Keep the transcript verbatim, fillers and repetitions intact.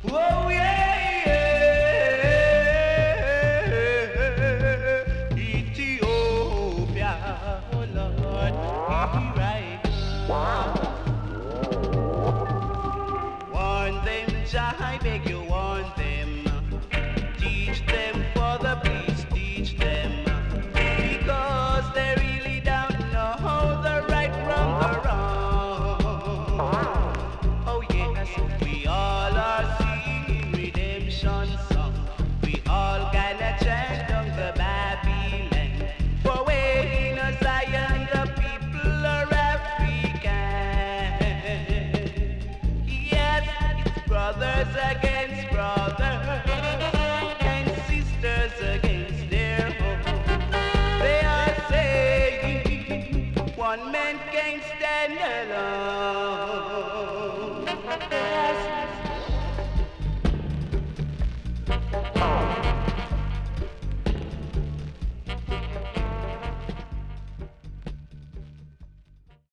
Oh yeah, yeah. Ethiopia, oh Lord, here I come. Warn them, Jah, I beg you, warn them. Teach them for the peace, teach them. Because they really don't know the right from the wrong. Oh yes, we all are singing redemption song. We all gonna chant on the Babylon. For way in Zion the people are African. Yes, it's brothers against brothers.